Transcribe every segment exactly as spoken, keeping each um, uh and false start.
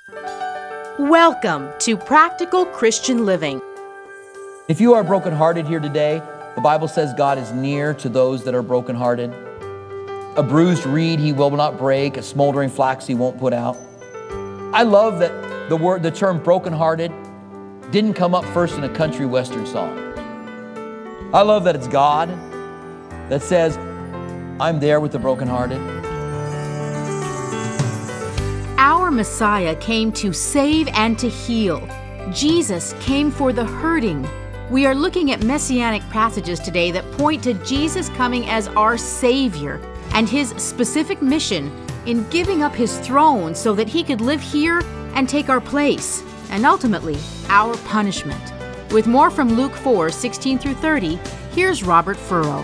Welcome to Practical Christian Living. If you are brokenhearted here today, the Bible says God is near to those that are brokenhearted. A bruised reed he will not break, a smoldering flax he won't put out. I love that the word, the term brokenhearted didn't come up first in a country western song. I love that it's God that says, I'm there with the brokenhearted. Our Messiah came to save and to heal. Jesus came for the hurting. We are looking at messianic passages today that point to Jesus coming as our Savior and his specific mission in giving up his throne so that he could live here and take our place, and ultimately, our punishment. With more from Luke four, sixteen through thirty, here's Robert Furrow.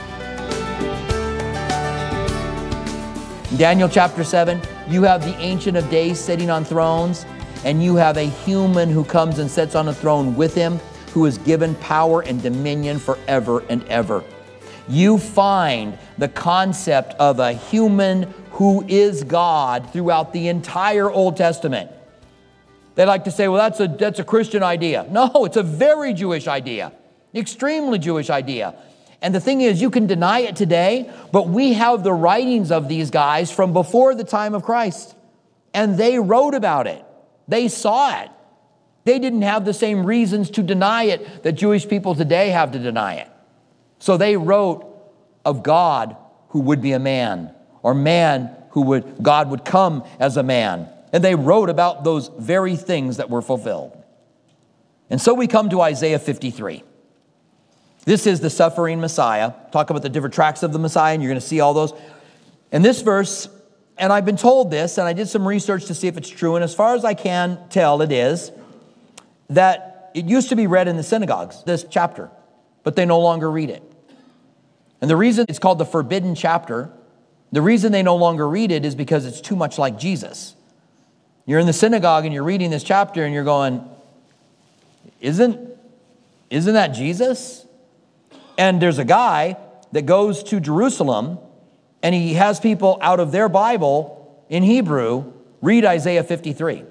In Daniel chapter seven, you have the Ancient of Days sitting on thrones, and you have a human who comes and sits on a throne with him, who is given power and dominion forever and ever. You find the concept of a human who is God throughout the entire Old Testament. They like to say, well, that's a, that's a Christian idea. No, it's a very Jewish idea, extremely Jewish idea. And the thing is, you can deny it today, but we have the writings of these guys from before the time of Christ. And they wrote about it. They saw it. They didn't have the same reasons to deny it that Jewish people today have to deny it. So they wrote of God who would be a man, or man who would, God would come as a man. And they wrote about those very things that were fulfilled. And so we come to Isaiah fifty-three. This is the suffering Messiah. Talk about the different tracks of the Messiah, and you're going to see all those. And this verse, and I've been told this, and I did some research to see if it's true, and as far as I can tell, it is, that it used to be read in the synagogues, this chapter, but they no longer read it. And the reason it's called the forbidden chapter, the reason they no longer read it is because it's too much like Jesus. You're in the synagogue and you're reading this chapter and you're going, isn't, isn't that Jesus? And there's a guy that goes to Jerusalem and he has people out of their Bible in Hebrew read Isaiah fifty-three.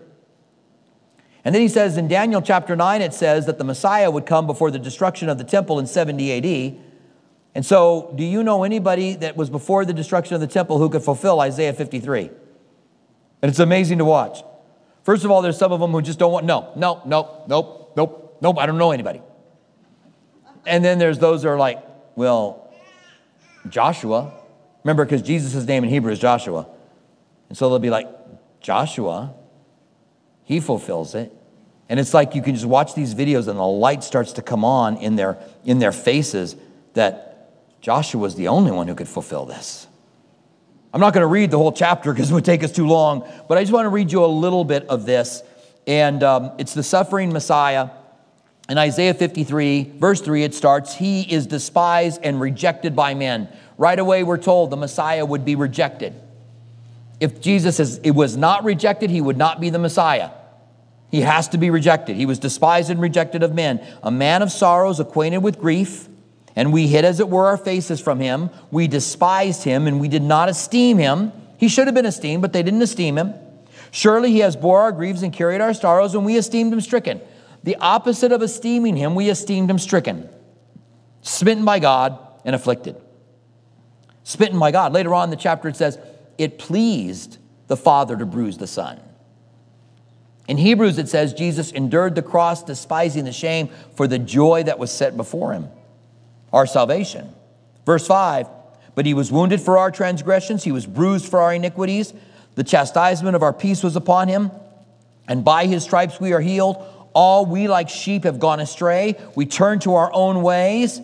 And then he says in Daniel chapter nine, it says that the Messiah would come before the destruction of the temple in seventy A D. And so do you know anybody that was before the destruction of the temple who could fulfill Isaiah fifty-three? And it's amazing to watch. First of all, there's some of them who just don't want, no, no, no, nope, nope, nope, I don't know anybody. And then there's those that are like, well, Joshua. Remember, because Jesus' name in Hebrew is Joshua. And so they'll be like, Joshua, he fulfills it. And it's like you can just watch these videos and the light starts to come on in their, in their faces that Joshua's the only one who could fulfill this. I'm not going to read the whole chapter because it would take us too long, but I just want to read you a little bit of this. And um, it's the suffering Messiah. In Isaiah fifty-three, verse three, it starts, he is despised and rejected by men. Right away, we're told the Messiah would be rejected. If Jesus is, it was not rejected, he would not be the Messiah. He has to be rejected. He was despised and rejected of men. A man of sorrows, acquainted with grief, and we hid, as it were, our faces from him. We despised him, and we did not esteem him. He should have been esteemed, but they didn't esteem him. Surely he has bore our griefs and carried our sorrows, and we esteemed him stricken. The opposite of esteeming him, we esteemed him stricken, smitten by God and afflicted. Smitten by God. Later on in the chapter it says, it pleased the Father to bruise the Son. In Hebrews it says, Jesus endured the cross, despising the shame, for the joy that was set before him, our salvation. Verse five, but he was wounded for our transgressions, he was bruised for our iniquities. The chastisement of our peace was upon him, and by his stripes we are healed. All we like sheep have gone astray. We turn to our own ways.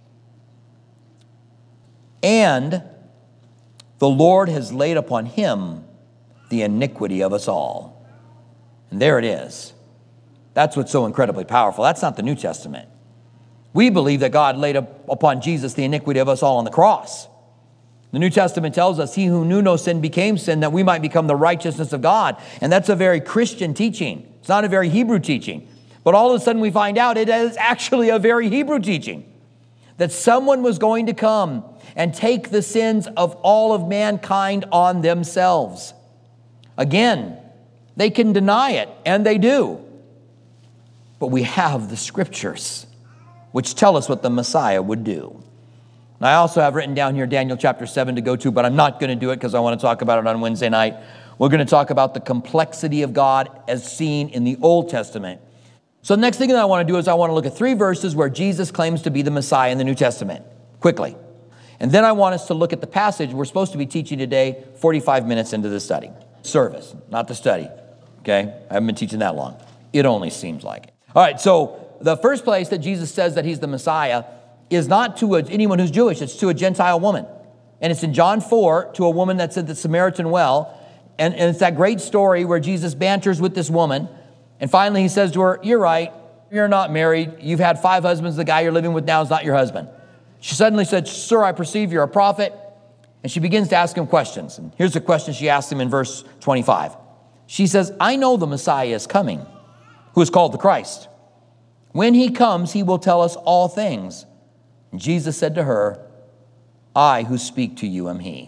And the Lord has laid upon him the iniquity of us all. And there it is. That's what's so incredibly powerful. That's not the New Testament. We believe that God laid up upon Jesus the iniquity of us all on the cross. The New Testament tells us he who knew no sin became sin that we might become the righteousness of God. And that's a very Christian teaching. It's not a very Hebrew teaching. But all of a sudden we find out it is actually a very Hebrew teaching. That someone was going to come and take the sins of all of mankind on themselves. Again, They can deny it, and they do. But we have the scriptures, which tell us what the Messiah would do. And I also have written down here Daniel chapter seven to go to, but I'm not going to do it because I want to talk about it on Wednesday night. We're going to talk about the complexity of God as seen in the Old Testament. So the next thing that I want to do is I want to look at three verses where Jesus claims to be the Messiah in the New Testament, quickly. And then I want us to look at the passage we're supposed to be teaching today, forty-five minutes into the study. Service, not the study, okay? I haven't been teaching that long. It only seems like it. All right, so the first place that Jesus says that he's the Messiah is not to a, anyone who's Jewish, it's to a Gentile woman. And it's in John four to a woman that's at the Samaritan well. And, and it's that great story where Jesus banters with this woman. And finally he says to her, you're right, you're not married. You've had five husbands. The guy you're living with now is not your husband. She suddenly said, sir, I perceive you're a prophet. And she begins to ask him questions. And here's the question she asks him in verse twenty-five. She says, I know the Messiah is coming, who is called the Christ. When he comes, he will tell us all things. And Jesus said to her, I who speak to you am he.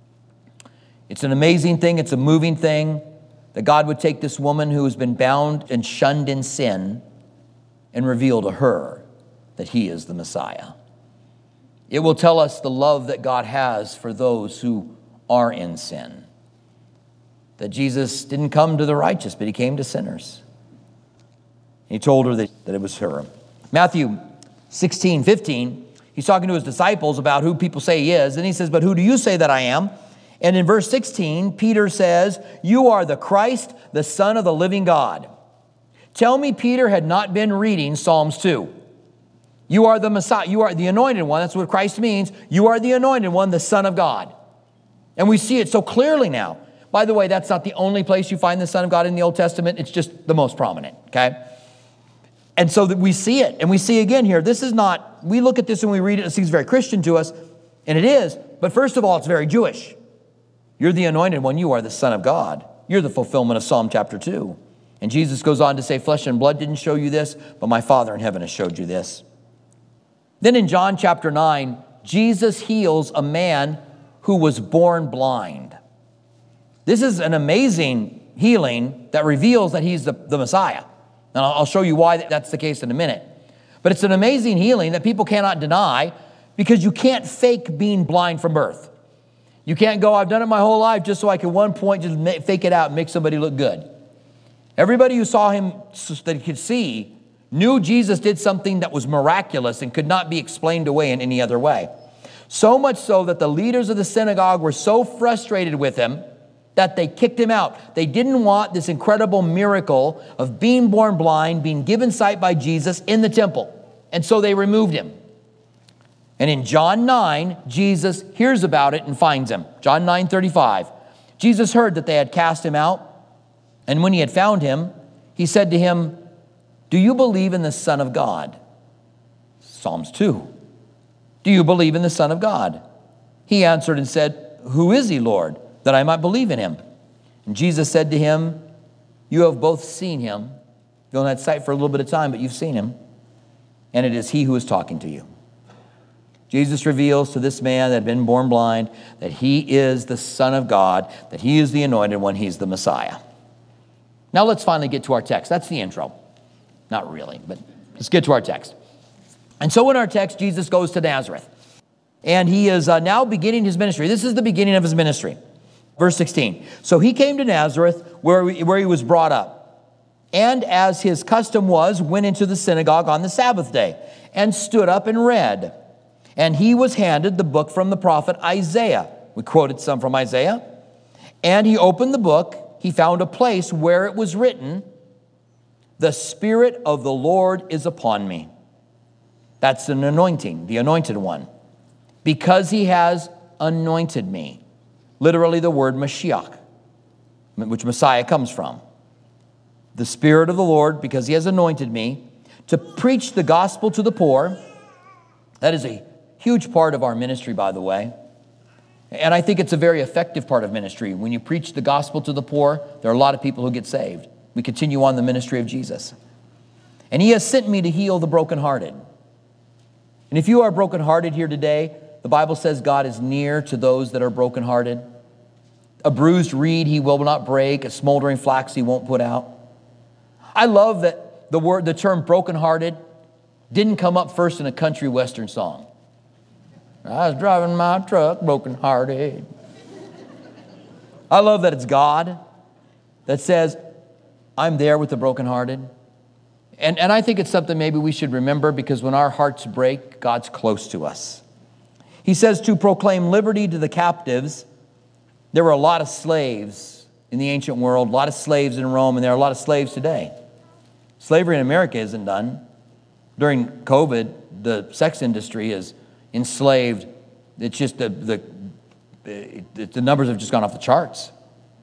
It's an amazing thing. It's a moving thing that God would take this woman who has been bound and shunned in sin and reveal to her that he is the Messiah. It will tell us the love that God has for those who are in sin. That Jesus didn't come to the righteous, but he came to sinners. He told her that, that it was her. Matthew sixteen, fifteen, he's talking to his disciples about who people say he is. And he says, but who do you say that I am? And in verse sixteen, Peter says, you are the Christ, the Son of the living God. Tell me Peter had not been reading Psalms two. You are the Messiah. You are the anointed one. That's what Christ means. You are the anointed one, the Son of God. And we see it so clearly now. By the way, that's not the only place you find the Son of God in the Old Testament. It's just the most prominent, okay? And so that we see it. And we see again here, this is not, we look at this and we read it, it seems very Christian to us, and it is. But first of all, it's very Jewish. You're the anointed one. You are the Son of God. You're the fulfillment of Psalm chapter two. And Jesus goes on to say, flesh and blood didn't show you this, but my Father in heaven has showed you this. Then in John chapter nine, Jesus heals a man who was born blind. This is an amazing healing that reveals that he's the, the Messiah. And I'll show you why that's the case in a minute. But it's an amazing healing that people cannot deny because you can't fake being blind from birth. You can't go, I've done it my whole life just so I can at one point just make, fake it out and make somebody look good. Everybody who saw him that he could see knew Jesus did something that was miraculous and could not be explained away in any other way. So much so that the leaders of the synagogue were so frustrated with him that they kicked him out. They didn't want this incredible miracle of being born blind, being given sight by Jesus in the temple. And so they removed him. And in John nine, Jesus hears about it and finds him. John nine thirty-five. Jesus heard that they had cast him out. And when he had found him, he said to him, do you believe in the Son of God? Psalms two. Do you believe in the Son of God? He answered and said, who is he, Lord, that I might believe in him? And Jesus said to him, you have both seen him. You only had sight for a little bit of time, but you've seen him. And it is he who is talking to you. Jesus reveals to this man that had been born blind that he is the Son of God, that he is the anointed one, he's the Messiah. Now let's finally get to our text. That's the intro. Not really, but let's get to our text. And so in our text, Jesus goes to Nazareth. And he is uh, now beginning his ministry. This is the beginning of his ministry. Verse sixteen. So he came to Nazareth where, we, where he was brought up. And as his custom was, went into the synagogue on the Sabbath day and stood up and read. And he was handed the book from the prophet Isaiah. We quoted some from Isaiah. And he opened the book. He found a place where it was written, the Spirit of the Lord is upon me. That's an anointing, the anointed one. Because he has anointed me. Literally the word Mashiach, which Messiah comes from. The Spirit of the Lord, because he has anointed me, to preach the gospel to the poor. That is a huge part of our ministry, by the way. And I think it's a very effective part of ministry. When you preach the gospel to the poor, there are a lot of people who get saved. We continue on the ministry of Jesus. And he has sent me to heal the brokenhearted. And if you are brokenhearted here today, the Bible says God is near to those that are brokenhearted. A bruised reed he will not break, a smoldering flax he won't put out. I love that the word, the term brokenhearted didn't come up first in a country western song. I was driving my truck brokenhearted. I love that it's God that says, I'm there with the brokenhearted. And, and I think it's something maybe we should remember, because when our hearts break, God's close to us. He says to proclaim liberty to the captives. There were a lot of slaves in the ancient world, a lot of slaves in Rome, and there are a lot of slaves today. Slavery in America isn't done. During COVID, the sex industry is enslaved. It's just the, the, the numbers have just gone off the charts.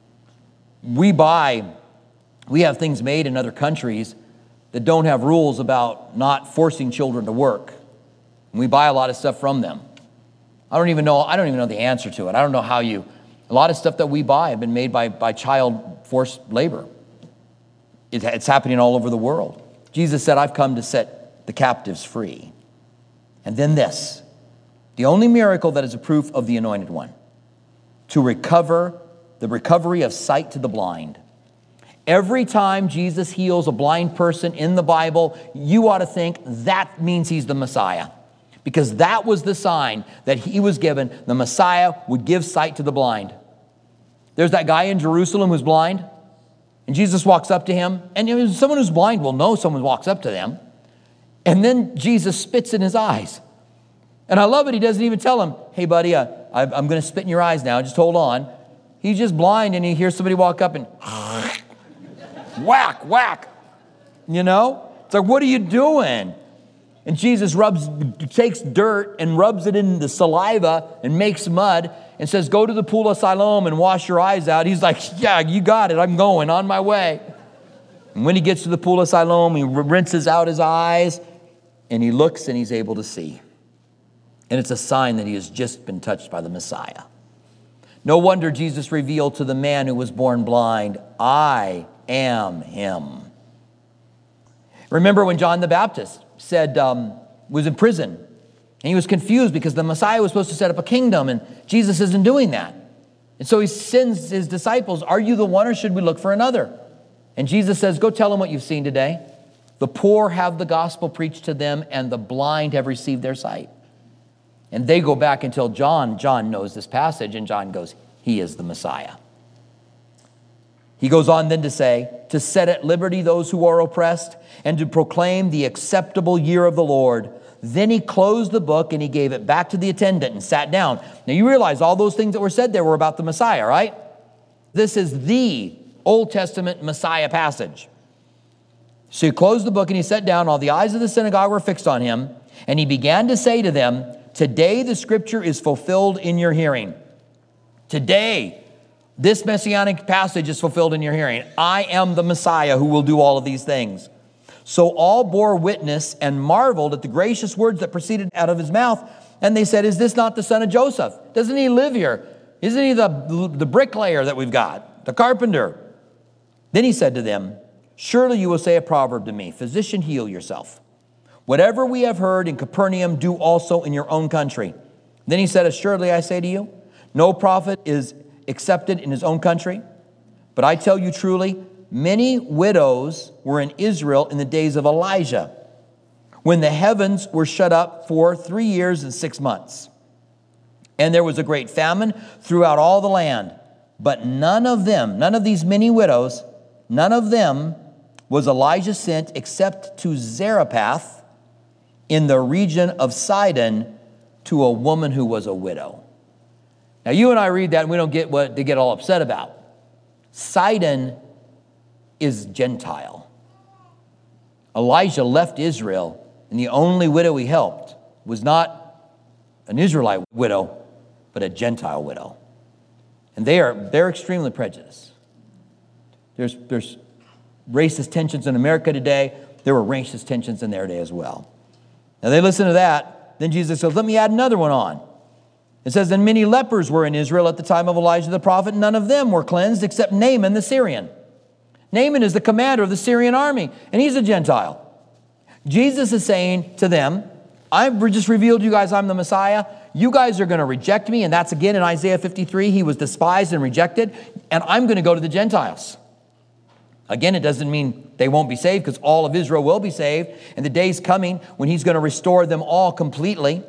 We buy, we have things made in other countries that don't have rules about not forcing children to work. And we buy a lot of stuff from them. I don't even know, I don't even know the answer to it. I don't know how you, a lot of stuff that we buy have been made by, by child forced labor. It, it's happening all over the world. Jesus said, I've come to set the captives free. And then this, the only miracle that is a proof of the Anointed One, to recover the recovery of sight to the blind. Every time Jesus heals a blind person in the Bible, you ought to think that means he's the Messiah. Because that was the sign that he was given. The Messiah would give sight to the blind. There's that guy in Jerusalem who's blind. And Jesus walks up to him. And someone who's blind will know someone walks up to them. And then Jesus spits in his eyes. And I love it. He doesn't even tell him, hey, buddy, uh, I'm going to spit in your eyes now. Just hold on. He's just blind, and he hears somebody walk up and whack, whack. You know? It's like, what are you doing? And Jesus rubs, takes dirt and rubs it in the saliva and makes mud and says, go to the pool of Siloam and wash your eyes out. He's like, yeah, you got it. I'm going on my way. And when he gets to the pool of Siloam, he rinses out his eyes and he looks and he's able to see. And it's a sign that he has just been touched by the Messiah. No wonder Jesus revealed to the man who was born blind, I am him. Remember when John the Baptist said, um, was in prison, and he was confused because the Messiah was supposed to set up a kingdom, and Jesus isn't doing that. And so he sends his disciples, are you the one, or should we look for another? And Jesus says, go tell them what you've seen today. The poor have the gospel preached to them, and the blind have received their sight. And they go back and tell John. John knows this passage, and John goes, he is the Messiah. He goes on then to say, to set at liberty those who are oppressed, and to proclaim the acceptable year of the Lord. Then he closed the book and he gave it back to the attendant and sat down. Now you realize all those things that were said there were about the Messiah, right? This is the Old Testament Messiah passage. So he closed the book and he sat down. All the eyes of the synagogue were fixed on him. And he began to say to them, today the scripture is fulfilled in your hearing. Today, this messianic passage is fulfilled in your hearing. I am the Messiah who will do all of these things. So all bore witness and marveled at the gracious words that proceeded out of his mouth. And they said, is this not the son of Joseph? Doesn't he live here? Isn't he the, the bricklayer that we've got, the carpenter? Then he said to them, surely you will say a proverb to me, physician, heal yourself. Whatever we have heard in Capernaum, do also in your own country. Then he said, assuredly I say to you, no prophet is accepted in his own country. But I tell you truly, many widows were in Israel in the days of Elijah, when the heavens were shut up for three years and six months. And there was a great famine throughout all the land. But none of them, none of these many widows, none of them was Elijah sent except to Zarephath in the region of Sidon to a woman who was a widow. Now you and I read that and we don't get what to get all upset about. Sidon is Gentile. Elijah left Israel, and the only widow he helped was not an Israelite widow, but a Gentile widow. And they are they're extremely prejudiced. There's there's racist tensions in America today. There were racist tensions in their day as well. Now they listen to that. Then Jesus says, let me add another one on. It says, and many lepers were in Israel at the time of Elijah the prophet. None of them were cleansed except Naaman the Syrian. Naaman is the commander of the Syrian army, and he's a Gentile. Jesus is saying to them, I've just revealed to you guys I'm the Messiah. you guys are going to reject me. And that's again in Isaiah fifty-three. He was despised and rejected. And I'm going to go to the Gentiles. Again, it doesn't mean they won't be saved, because all of Israel will be saved. And the day's coming when he's going to restore them all completely.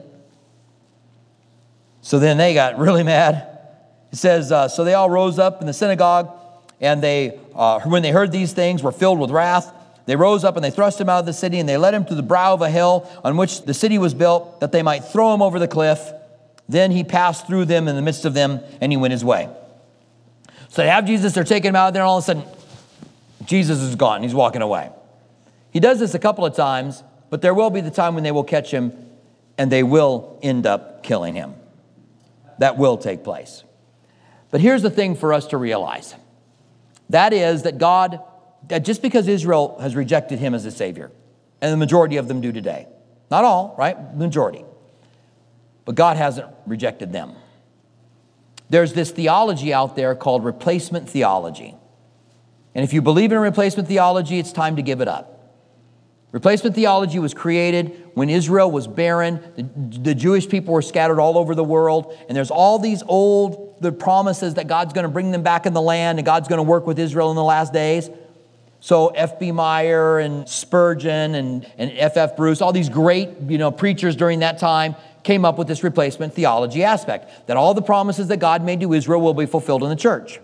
So then they got really mad. It says, uh, so they all rose up in the synagogue, and they, uh, when they heard these things, were filled with wrath. They rose up and they thrust him out of the city, and they led him to the brow of a hill on which the city was built, that they might throw him over the cliff. Then he passed through them in the midst of them, and he went his way. So they have Jesus, they're taking him out of there, and all of a sudden, Jesus is gone. He's walking away. He does this a couple of times, but there will be the time when they will catch him, and they will end up killing him. That will take place. But here's the thing for us to realize. That is that God, that just because Israel has rejected him as a Savior, and the majority of them do today, not all, right? Majority. But God hasn't rejected them. There's this theology out there called replacement theology. And if you believe in replacement theology, it's time to give it up. Replacement theology was created when Israel was barren. The, the Jewish people were scattered all over the world. And there's all these old the promises that God's going to bring them back in the land, and God's going to work with Israel in the last days. So F B Meyer and Spurgeon and, and F F Bruce, all these great you know, preachers during that time came up with this replacement theology aspect, that all the promises that God made to Israel will be fulfilled in the church.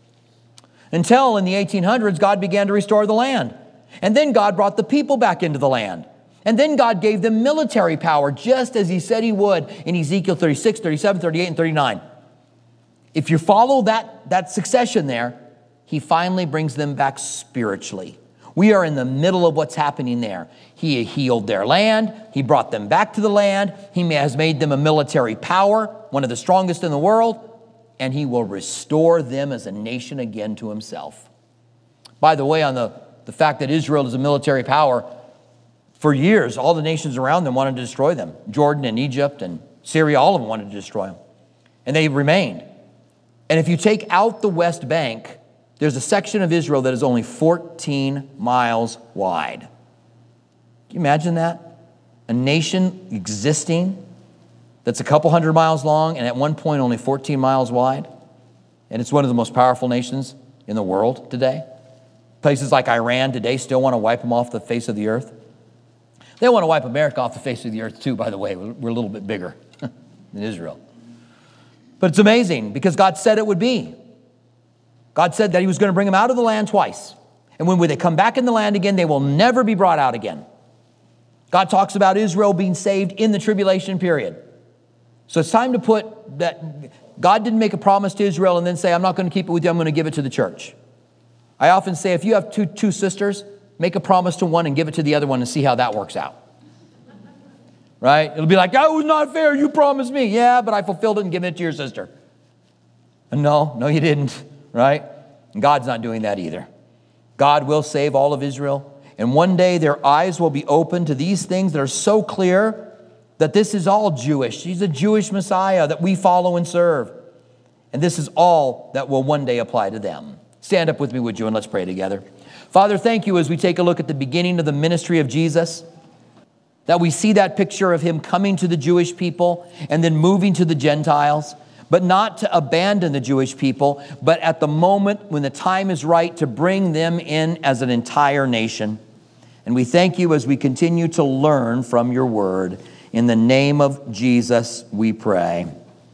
Until in the eighteen hundreds, God began to restore the land. And then God brought the people back into the land. And then God gave them military power, just as he said he would in Ezekiel thirty-six, thirty-seven, thirty-eight, and thirty-nine. If you follow that, that succession there, he finally brings them back spiritually. We are in the middle of what's happening there. He healed their land. He brought them back to the land. He has made them a military power, one of the strongest in the world. And he will restore them as a nation again to himself. By the way, on the, the fact that Israel is a military power, for years, all the nations around them wanted to destroy them. Jordan and Egypt and Syria, all of them wanted to destroy them. And they remained. And if you take out the West Bank, there's a section of Israel that is only fourteen miles wide. Can you imagine that? A nation existing that's a couple hundred miles long and at one point only fourteen miles wide. And it's one of the most powerful nations in the world today. Places like Iran today still want to wipe them off the face of the earth. They want to wipe America off the face of the earth too, by the way. We're a little bit bigger than Israel. But it's amazing because God said it would be. God said that he was going to bring them out of the land twice. And when they come back in the land again, they will never be brought out again. God talks about Israel being saved in the tribulation period. So it's time to put that God didn't make a promise to Israel and then say, I'm not going to keep it with you, I'm going to give it to the church. I often say, if you have two, two sisters, make a promise to one and give it to the other one and see how that works out. Right? It'll be like, that was not fair, you promised me. Yeah, but I fulfilled it and given it to your sister. And no, no you didn't, right? And God's not doing that either. God will save all of Israel. And one day their eyes will be open to these things that are so clear that this is all Jewish. He's a Jewish Messiah that we follow and serve. And this is all that will one day apply to them. Stand up with me, would you, and let's pray together. Father, thank you as we take a look at the beginning of the ministry of Jesus, that we see that picture of him coming to the Jewish people and then moving to the Gentiles, but not to abandon the Jewish people, but at the moment when the time is right to bring them in as an entire nation. And we thank you as we continue to learn from your word. In the name of Jesus, we pray.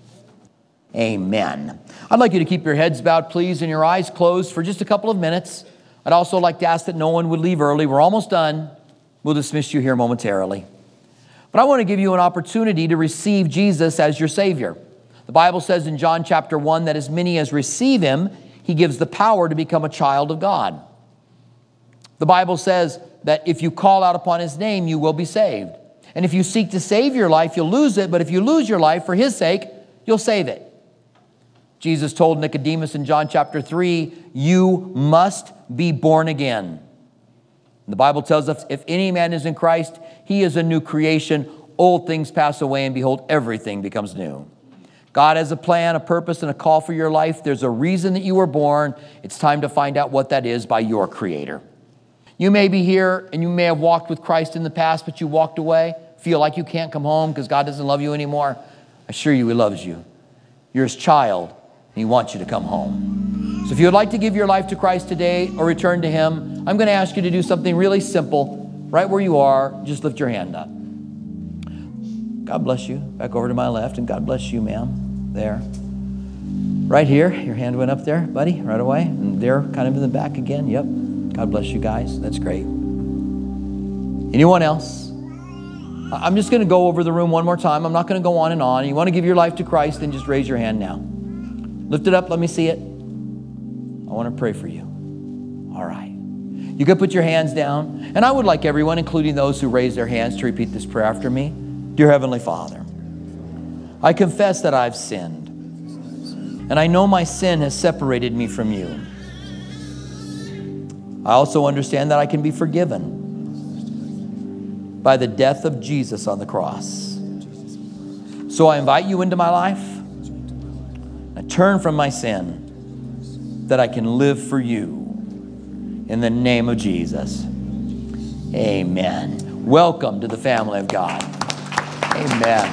Amen. I'd like you to keep your heads bowed, please, and your eyes closed for just a couple of minutes. I'd also like to ask that no one would leave early. We're almost done. We'll dismiss you here momentarily. But I want to give you an opportunity to receive Jesus as your Savior. The Bible says in John chapter one that as many as receive him, he gives the power to become a child of God. The Bible says that if you call out upon his name, you will be saved. And if you seek to save your life, you'll lose it. But if you lose your life for his sake, you'll save it. Jesus told Nicodemus in John chapter three, you must be born again. The Bible tells us, if any man is in Christ, he is a new creation. Old things pass away, and behold, everything becomes new. God has a plan, a purpose, and a call for your life. There's a reason that you were born. It's time to find out what that is by your Creator. You may be here, and you may have walked with Christ in the past, but you walked away, feel like you can't come home because God doesn't love you anymore. I assure you he loves you. You're his child, and he wants you to come home. So if you would like to give your life to Christ today or return to him, I'm going to ask you to do something really simple. Right where you are, just lift your hand up. God bless you. Back over to my left, and God bless you, ma'am. There. Right here, your hand went up there, buddy, right away. And there, kind of in the back again. Yep. God bless you guys. That's great. Anyone else? I'm just going to go over the room one more time. I'm not going to go on and on. You want to give your life to Christ, then just raise your hand now. Lift it up. Let me see it. I want to pray for you. All right. You can put your hands down. And I would like everyone, including those who raise their hands, to repeat this prayer after me. Dear Heavenly Father, I confess that I've sinned. And I know my sin has separated me from you. I also understand that I can be forgiven by the death of Jesus on the cross. So I invite you into my life. I turn from my sin that I can live for you. In the name of Jesus. Amen. Welcome to the family of God. Amen.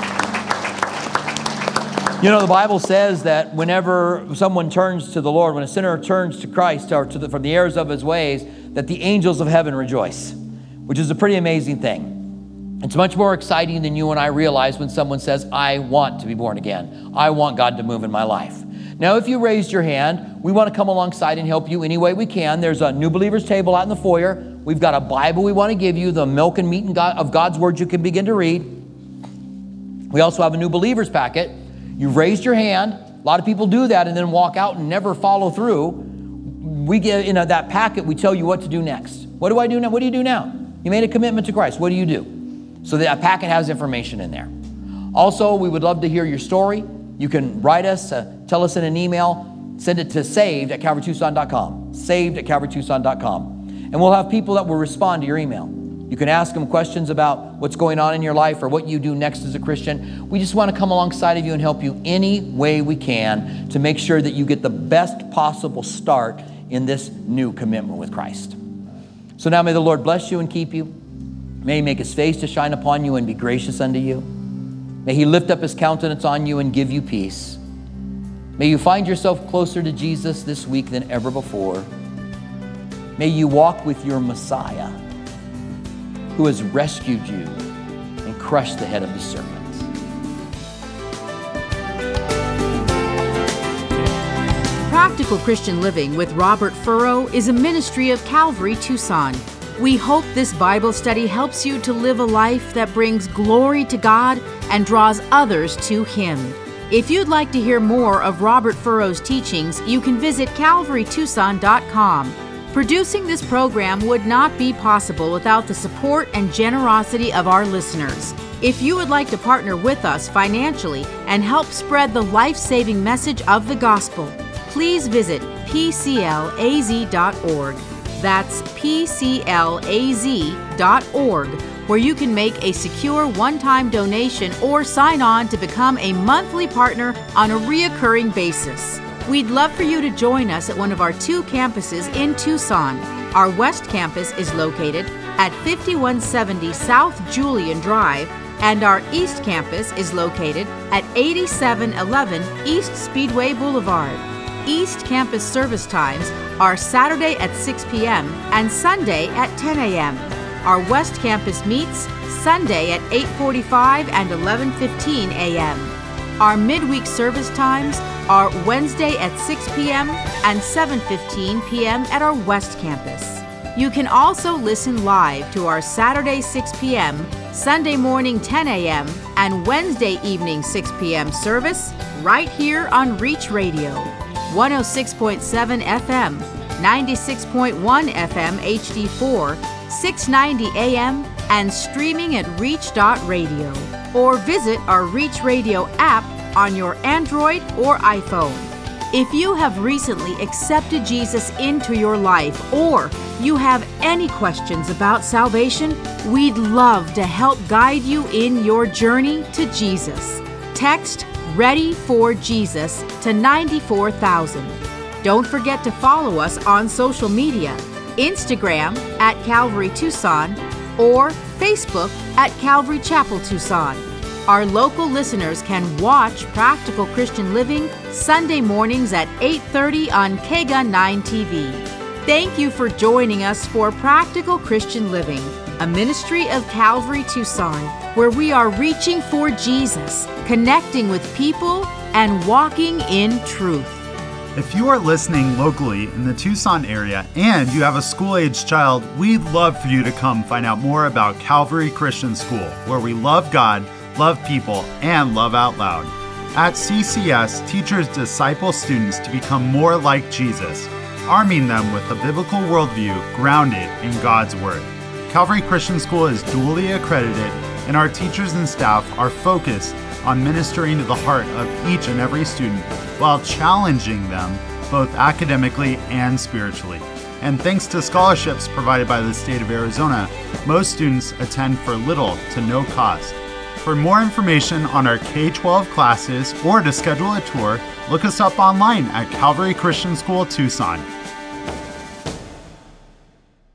You know, the Bible says that whenever someone turns to the Lord, when a sinner turns to Christ or to the, from the errors of his ways, that the angels of heaven rejoice, which is a pretty amazing thing. It's much more exciting than you and I realize when someone says, I want to be born again. I want God to move in my life. Now, if you raised your hand, we want to come alongside and help you any way we can. There's a new believers table out in the foyer. We've got a Bible we want to give you, the milk and meat and God, of God's word you can begin to read. We also have a new believers packet. You've raised your hand. A lot of people do that and then walk out and never follow through. We get in that packet, we tell you what to do next. What do I do now? What do you do now? You made a commitment to Christ. What do you do? So that packet has information in there. Also, we would love to hear your story. You can write us, uh, tell us in an email, send it to saved at calvary tucson dot com, saved at calvary tucson dot com. And we'll have people that will respond to your email. You can ask them questions about what's going on in your life or what you do next as a Christian. We just want to come alongside of you and help you any way we can to make sure that you get the best possible start in this new commitment with Christ. So now may the Lord bless you and keep you. May he make his face to shine upon you and be gracious unto you. May he lift up his countenance on you and give you peace. May you find yourself closer to Jesus this week than ever before. May you walk with your Messiah, who has rescued you and crushed the head of the serpent. Practical Christian Living with Robert Furrow is a ministry of Calvary Tucson. We hope this Bible study helps you to live a life that brings glory to God and draws others to Him. If you'd like to hear more of Robert Furrow's teachings, you can visit calvary tucson dot com. Producing this program would not be possible without the support and generosity of our listeners. If you would like to partner with us financially and help spread the life-saving message of the gospel, please visit p c l a z dot org. That's p c l a z dot org, where you can make a secure one-time donation or sign on to become a monthly partner on a reoccurring basis. We'd love for you to join us at one of our two campuses in Tucson. Our West Campus is located at fifty-one seventy South Julian Drive, and our East Campus is located at eighty-seven eleven East Speedway Boulevard. East Campus service times are Saturday at six p.m. and Sunday at ten a.m. Our West Campus meets Sunday at eight forty-five and eleven fifteen a.m. Our midweek service times are Wednesday at six p.m. and seven fifteen p.m. at our West Campus. You can also listen live to our Saturday six p.m., Sunday morning ten a.m., and Wednesday evening six p.m. service right here on Reach Radio. one oh six point seven F M, ninety-six point one F M H D four, six ninety A M, and streaming at reach dot radio. Or visit our Reach Radio app on your Android or iPhone. If you have recently accepted Jesus into your life, or you have any questions about salvation, we'd love to help guide you in your journey to Jesus. Text Ready for Jesus to ninety-four thousand. Don't forget to follow us on social media, Instagram at Calvary Tucson or Facebook at Calvary Chapel Tucson. Our local listeners can watch Practical Christian Living Sunday mornings at eight thirty on K G U nine T V. Thank you for joining us for Practical Christian Living, a ministry of Calvary Tucson, where we are reaching for Jesus, connecting with people, and walking in truth. If you are listening locally in the Tucson area and you have a school-aged child, we'd love for you to come find out more about Calvary Christian School, where we love God, love people, and love out loud. At C C S, teachers disciple students to become more like Jesus, arming them with a biblical worldview grounded in God's Word. Calvary Christian School is duly accredited, and our teachers and staff are focused on ministering to the heart of each and every student while challenging them both academically and spiritually. And thanks to scholarships provided by the state of Arizona, most students attend for little to no cost. For more information on our K twelve classes or to schedule a tour, look us up online at Calvary Christian School Tucson.